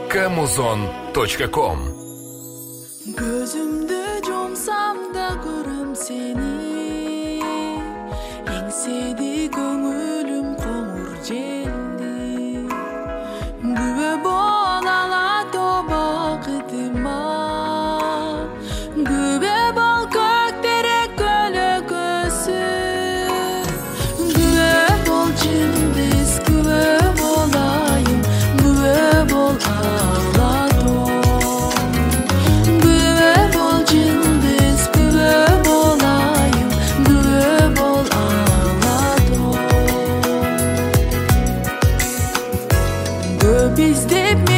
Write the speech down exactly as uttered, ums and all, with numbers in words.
камузон точка ком. Gözümdü jomsam da görüm seni, engsedi көңүлүм коңур желди. Күбө болала тоба кытыма, күбө бол көктерек көлөкөсү. Күбө бол чындыз, күбө болайым, күбө бол алатом. Күбө бол чындыз, күбө болайым, күбө бол алатом. Көп издеп